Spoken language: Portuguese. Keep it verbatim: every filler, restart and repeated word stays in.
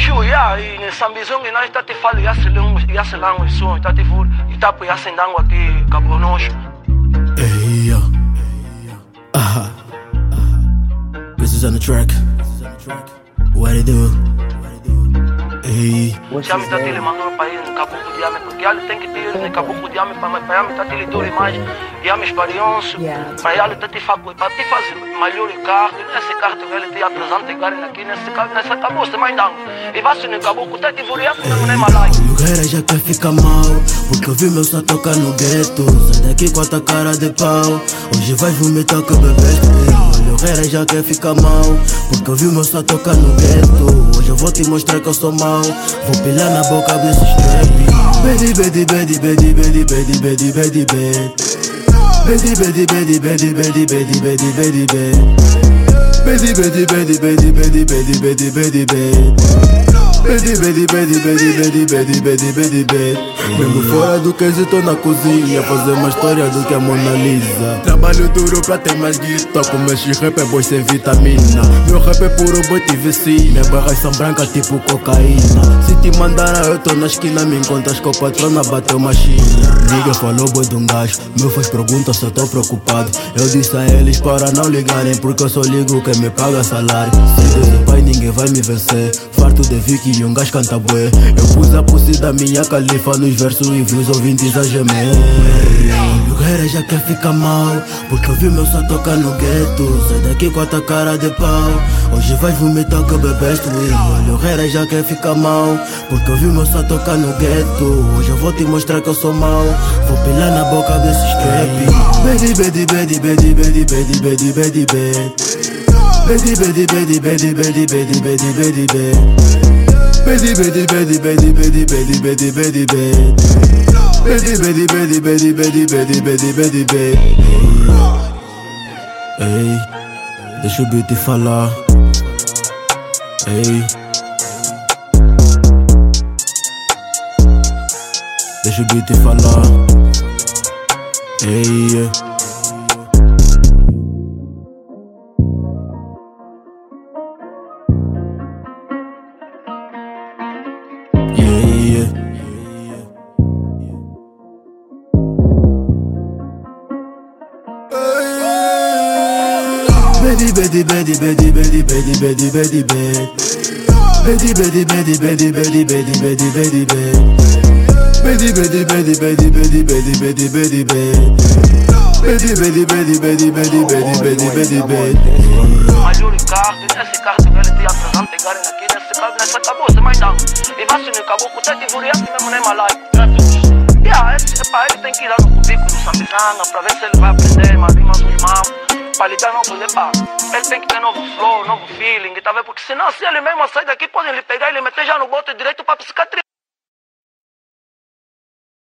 Chu, ya, e nessa visão que nós está te falando, já se lá um som, está te fur, e está por acendendo aqui, cabonocho. Hey, yo. Ah, this is on the track. What it do? Hey. Já me está te mandando para ir no caboclo de ame, porque ele tem que ter no caboclo de ame, para ele está te lidando mais, e ame experiência, para ele está te fazer, para te fazer melhor carro, nesse carro ele te apresenta e aqui nesse carro, nessa caboclo, mas não. E vai se no caboclo, está te furiando, não é malai. O lugar já quer ficar mal, porque eu vi meu só tocar no gueto. Sai daqui com a tua cara de pau, hoje vai vomitar que bebeste. O lugar já quer ficar mal, porque eu vi meu só tocar no gueto. Hoje eu vou te mostrar que eu sou mau, vou pilar na boca desses trap. Bedi, bedi, bedi, bedi, bedi, bedi, bedi, bedi, bedi. Bedi, bedi, bedi, bedi, bedi, bedi, bedi, bedi, bedi. Bedi, bedi, bedi, bedi, bedi, bedi, bedi, bedi, bedi. Bedi, bedi, bedi, bedi, bedi, bedi, bedi, bedi, bedi. Mesmo fora do queso tô na cozinha, fazer uma história do que a Mona Lisa. Trabalho duro pra ter mais guita, como este rap é boi sem vitamina. Meu rap é puro boi te veci, minhas barras são brancas tipo cocaína. Se te mandaram eu tô na esquina, me encontras com a patrona, bateu machina. Liga falou boi de um gajo, meu faz pergunta, só tô preocupado. Eu disse a eles para não ligarem, porque eu só ligo quem me paga salário. Se Deus é pai ninguém vai me vencer, farto de Vicky e um gajo canta bué. Eu pus a pulse da minha califa nos versos e vi os ouvintes a gemer. O lugar já quer ficar mal, porque eu vi meu só tocar no gueto. Sai daqui com a tua cara de pau, hoje vais vomitar que bebeste. O lugar já quer ficar mal, porque eu vi meu só tocar no gueto. Hoje eu vou te mostrar que eu sou mau, vou pilar na boca desses trap. Bedi, bedi, bedi, bedi, bedi, bedi, bedi, bedi, bedi. Bedi, bedi, bedi, bedi, bedi, bedi, bedi, bedi, bedi. Bedi, bedi, bedi, bedi, bedi, bedi, bedi, bedi, bedi. Bedi, bedi, bedi, bedi, bedi, bedi, bedi, bedi, bedi. Ei, deixa o beat falar. Ei, deixa o beat falar. Ei. Bedi, bedi, bedi, bedi, bedi, bedi, bedi, bedi, bedi. Bedi, bedi, bedi, bedi, bedi, bedi, bedi, bedi, bedi. Bedi, bedi, bedi, bedi, bedi, bedi, bedi, bedi, bedi. Bedi, bedi, bedi, bedi, bedi, bedi, bedi, bedi, bedi. Melhor carro, nesse carro ele te apresenta e aqui nesse carro, nessa caboclo, mas não. E vai se no caboclo, tá te furiando mesmo, nem malai. Yeah, ele tem que ir lá no cubículo do Sambizanga pra ver se ele vai aprender mais rimas do irmão. Pra ligar novo lepa, ele tem que ter novo flow, novo feeling, tá vendo? Porque senão se ele mesmo sair daqui, podem lhe pegar e lhe meter já no bote direito pra psiquiatria.